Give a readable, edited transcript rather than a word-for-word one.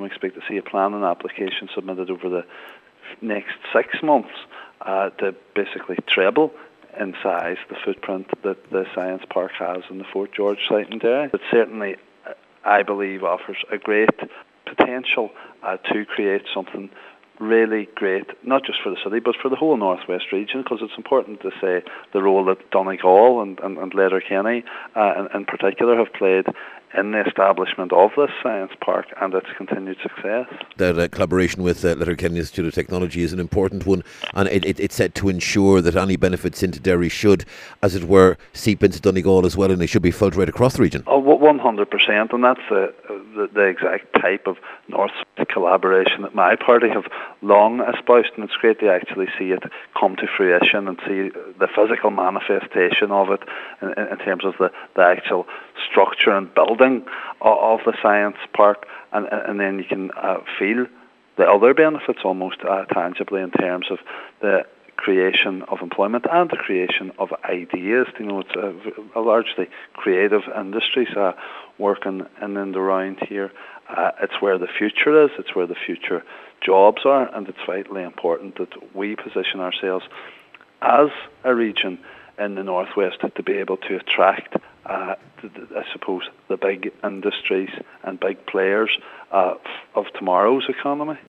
expect to see a planning application submitted over the next 6 months to basically treble in size the footprint that the science park has in the Fort George site in Derry. It certainly, I believe, offers a great potential to create something really great, not just for the city, but for the whole Northwest region, because it's important to say the role that Donegal and Letterkenny in particular have played in the establishment of this science park and its continued success. That collaboration with Letterkenny Institute of Technology is an important one, and it's set to ensure that any benefits into Derry should, as it were, seep into Donegal as well, and they should be felt right across the region. 100%, and that's the exact type of North collaboration that my party have long espoused, and it's great to actually see it come to fruition and see the physical manifestation of it in terms of the actual structure and building of the science park, and then you can feel the other benefits almost tangibly in terms of the creation of employment and the creation of ideas. You know, it's a largely creative industries working in and around here. It's where the future is, it's where the future jobs are, and it's vitally important that we position ourselves as a region in the Northwest to be able to attract, I suppose, the big industries and big players of tomorrow's economy.